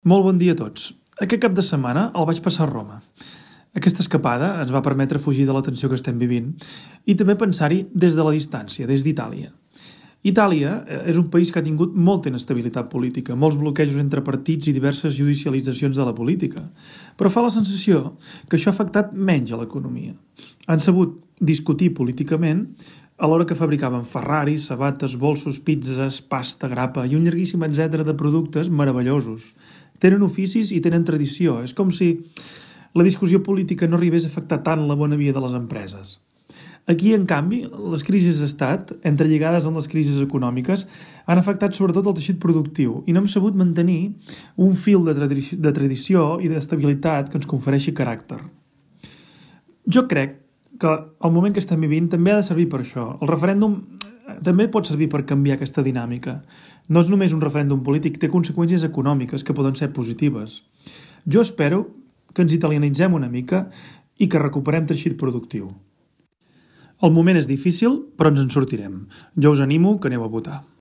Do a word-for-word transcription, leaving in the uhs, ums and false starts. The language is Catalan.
Molt bon dia a tots. Aquest cap de setmana el vaig passar a Roma. Aquesta escapada ens va permetre fugir de la tensió que estem vivint i també pensar-hi des de la distància, des d'Itàlia. Itàlia és un país que ha tingut molta inestabilitat política, molts bloquejos entre partits i diverses judicialitzacions de la política, però fa la sensació que això ha afectat menys a l'economia. Han sabut discutir políticament alhora que fabricaven Ferraris, sabates, bolsos, pizzas, pasta, grapa i un llarguíssim etcètera de productes meravellosos. Tenen oficis i tenen tradició. És com si la discussió política no arribés a afectar tant la bona vida de les empreses. Aquí, en canvi, les crisis d'estat, entrelligades amb les crisis econòmiques, han afectat sobretot el teixit productiu i no hem sabut mantenir un fil de, tradi- de tradició i d'estabilitat que ens confereixi caràcter. Jo crec que el moment que estem vivint també ha de servir per això. El referèndum també pot servir per canviar aquesta dinàmica. No és només un referèndum polític, té conseqüències econòmiques que poden ser positives. Jo espero que ens italianitzem una mica i que recuperem teixit productiu. El moment és difícil, però ens en sortirem. Jo us animo que aneu a votar.